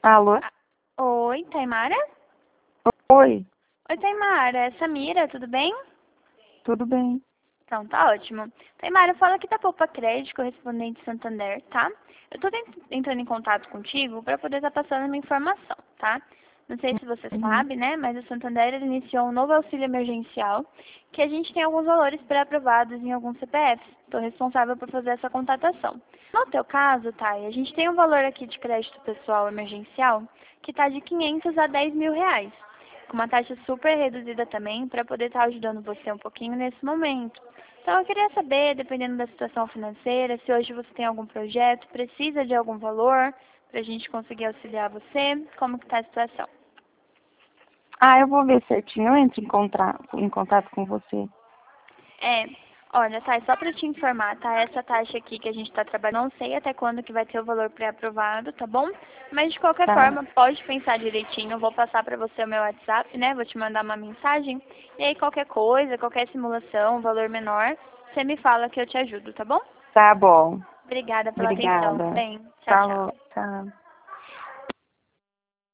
Alô? Oi, Taimara? Oi, Oi, Taimara, é Samira, tudo bem? tudo bem? Então, tá ótimo. Taimara, fala aqui da Poupa Crédito, correspondente Santander, tá? Eu tô entrando em contato contigo para poder estar passando uma informação, tá? Não sei se você Uhum. sabe, né, mas o Santander ele iniciou um novo auxílio emergencial, que a gente tem alguns valores pré-aprovados em alguns CPFs. Estou responsável por fazer essa contratação. No teu caso, Thay, a gente tem um valor aqui de crédito pessoal emergencial que está de 500 a 10 mil reais, com uma taxa super reduzida também, para poder estar ajudando você um pouquinho nesse momento. Então, eu queria saber, dependendo da situação financeira, se hoje você tem algum projeto, precisa de algum valor para a gente conseguir auxiliar você, como que está a situação? Eu vou ver certinho, eu entro em contato com você. É, olha, tá, só para te informar, tá? Essa taxa aqui que a gente está trabalhando, não sei até quando que vai ter o valor pré-aprovado, tá bom? Mas de qualquer Tá, forma, pode pensar direitinho, eu vou passar para você o meu WhatsApp, né? Vou te mandar uma mensagem, e aí qualquer coisa, qualquer simulação, valor menor, você me fala que eu te ajudo, tá bom? tá bom. Obrigada pela atenção, Obrigada. bem, tchau, Falou, tchau. tchau.